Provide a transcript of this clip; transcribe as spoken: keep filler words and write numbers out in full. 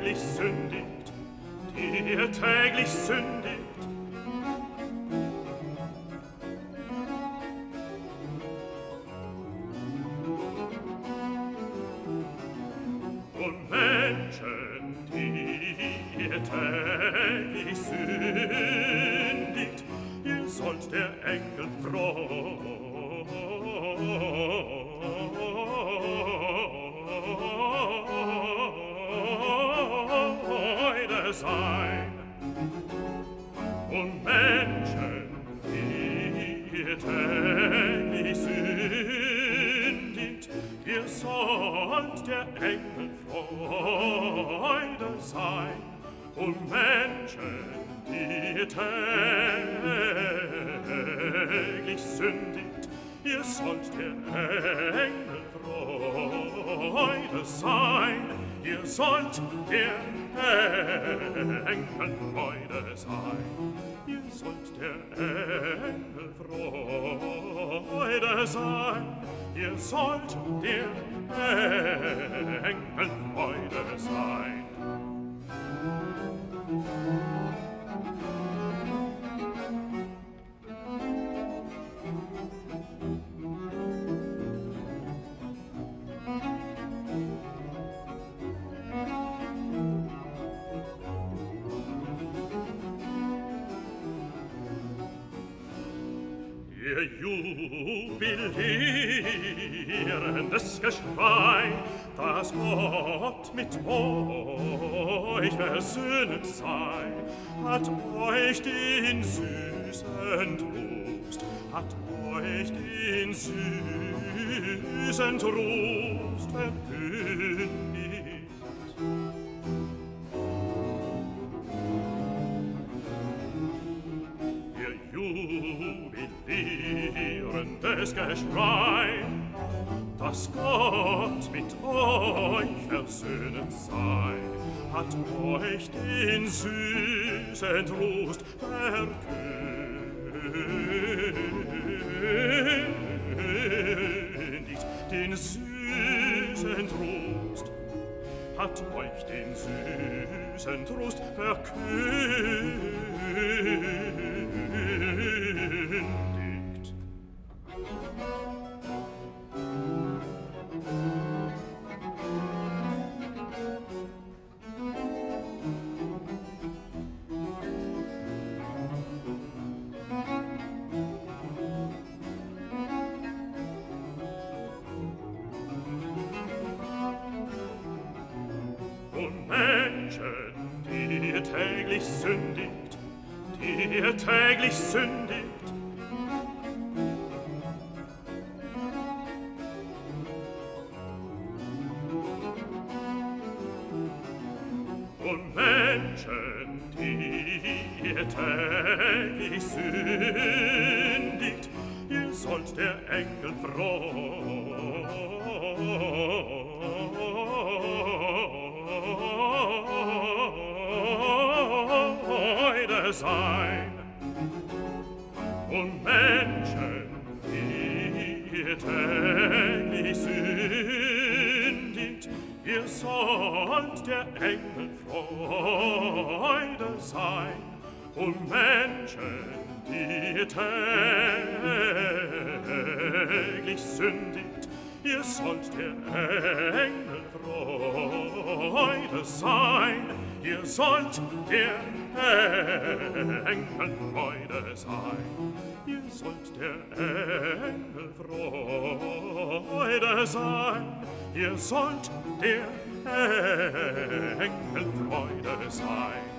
täglich sündigt, die ihr täglich sündigt. Und Menschen, die ihr täglich sündigt, ihr sollt der Engel Freude sein. Und Menschen, die ihr täglich sündigt, ihr sollt der Engel Freude sein. Und Menschen, die ihr täglich sündigt, ihr sollt der Engel Freude sein. Ihr sollt der Engel Freude sein. Ihr sollt der Engel Freude sein. Ihr sollt der Engel Freude sein. Ihr jubilierendes Geschrei, dass Gott mit euch versöhnt sei, hat euch den süßen Trost, hat euch den süßen Trost verkündigt. Ihr jubilierendes Geschrei, dass Gott mit euch versöhnt sei, hat euch den süßen Trost verkündigt. Den süßen Trost hat euch den süßen Trost verkündigt. Und Menschen, die ihr täglich sündigt, die ihr täglich sündigt, und Menschen, die ihr täglich sündigt, ihr sollt der Engel Freude sein. Und Menschen, die ihr täglich sündigt, ihr sollt der Engel Freude sein. Und Menschen, die ihr täglich sündigt, ihr sollt der Engel Freude sein. Ihr sollt der Engel Freude sein. Ihr sollt der Engel Freude sein. Ihr sollt der Engel Freude sein.